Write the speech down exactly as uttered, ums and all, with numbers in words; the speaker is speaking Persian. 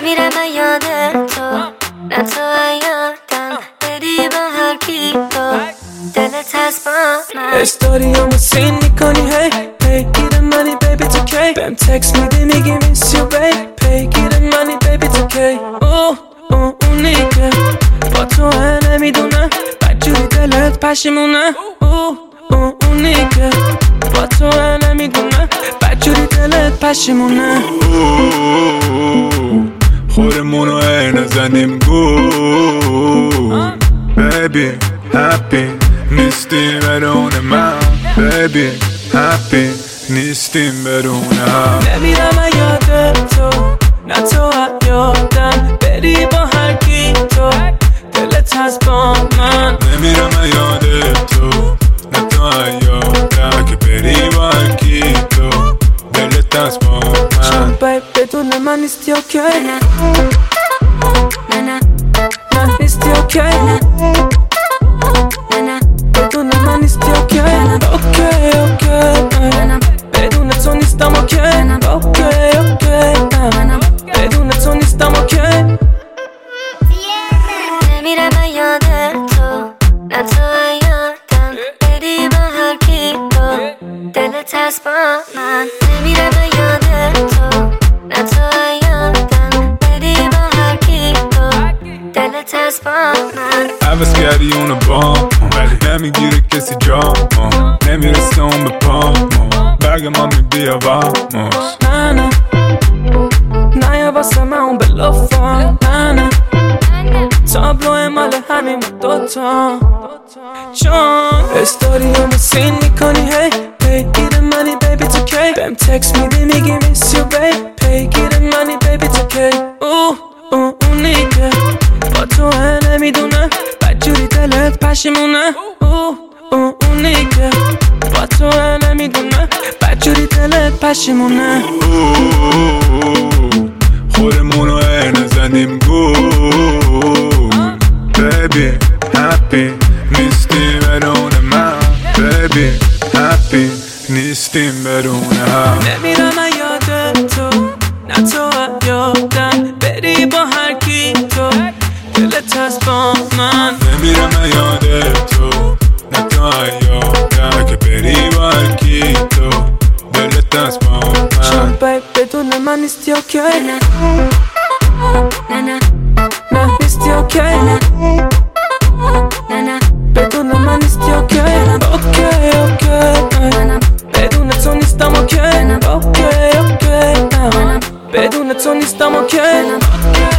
نمیرم یاد تو، نه تو یادم بری با هر کی تو دلت هست با من. استوریامو سین میکنی هی پیگیر منی بیبی تو کی بهم تکس میدی میگی میس یو بیب پیگیر منی بیبی تو کی اوه اوه اونی که با تو نمیدونه بدجوری دلت پشیمونه اوه اوه اونی که با تو نمیدونه بدجوری دلت پشیمونه. خودمونو ای نزنیم گول بیبی هپی نیستیم بدون من بیبی هپی نیستیم بدون هم. نمیرم یاد تو، نه تو یادم بری با هر کی تو دلت هست با من. نمیرم یاد تو، نه تو یادم که بری با هر کی تو دلت هست با من. چون بیب بدون من نیستی اوکی نه نه من نیستی اوکی نه نه بدون من نیستی اوکی اوکی اوکی بدون تو نیستم اوکی اوکی اوکی بدون تو نیستم اوکی. نمیرم یاد تو، نه تو یادم بری با هر کی تو دلت هست با من. نمیرم یاد تو، نه تو یادم بری با هر کی تو دلت هست با من. عوض کردی اونو با ولی نمیگیره کسی جا نمیرسه اون به پا برگ ما میبیا واموس. نه نه نه یا واسه من اون بلافم نه نه تابلو مال همین دوتا چون استوریامو سین میکنی هی پیگیر منی بیبی تو کی بهم تکس میدی میگی میس یو بیب پیگیر منی بیبی تو کی اوه اوه اونی که با تو نمیدونه بدجوری دلت پشیمونه اوه اوه اونی که با تو نمیدونه بدجوری دلت پشیمونه. خودمونو ای نزنیم گول بیبی هپی نیستیم بدون من بیبی هپی نیستیم بدون هم. نمیرم یاد تو، نه تو یادم بری با هر کی تو دلت هست با من. نمیرم یاد تو، نه تو یادم که بری با هر کی تو دلت هست با چون من. بیب بدون من نیستی اوکی نه نه نه نیستی اوکی نه نه بدون من نیستی اوکی اوکی اوکی بدون تو نیستم اوکی اوکی اوکی بدون تو نیستم اوکی.